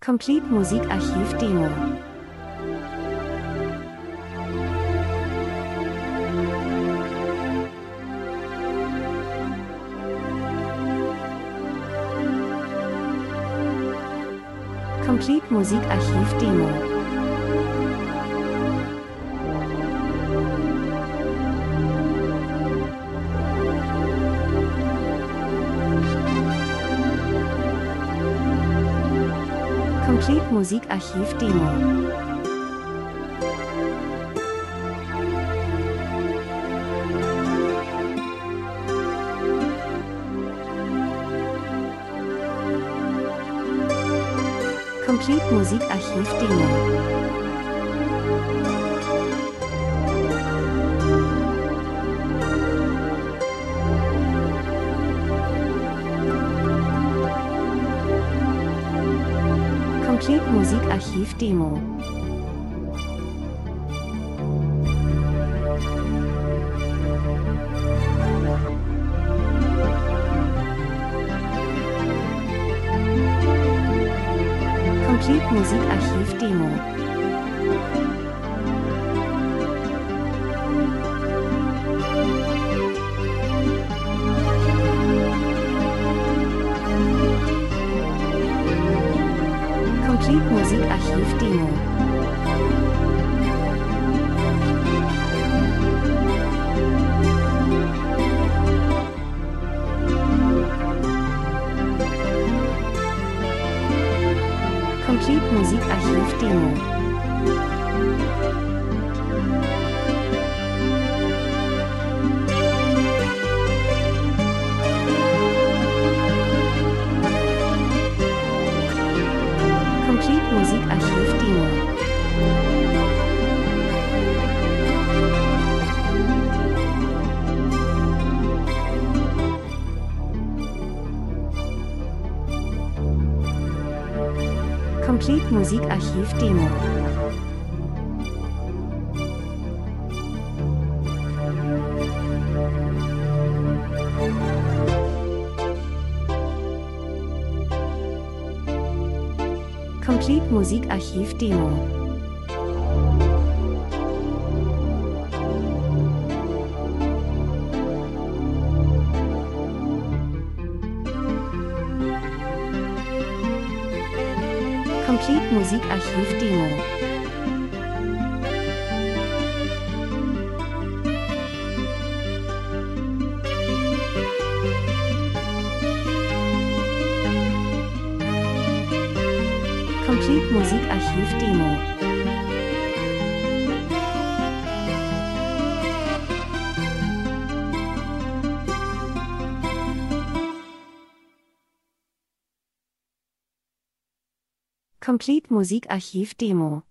Complete Musikarchiv Demo. Complete Musikarchiv Demo. Complete Musikarchiv Demo. Complete Musikarchiv Demo. Complete Musikarchiv Demo. Complete Musikarchiv Demo. Complete Musikarchiv Demo. Complete Musikarchiv Demo. Complete Musikarchiv Demo. Complete Musikarchiv Demo. Complete Musikarchiv Demo. Complete Musikarchiv Demo. Complete Musikarchiv Demo. Complete Musikarchiv Demo.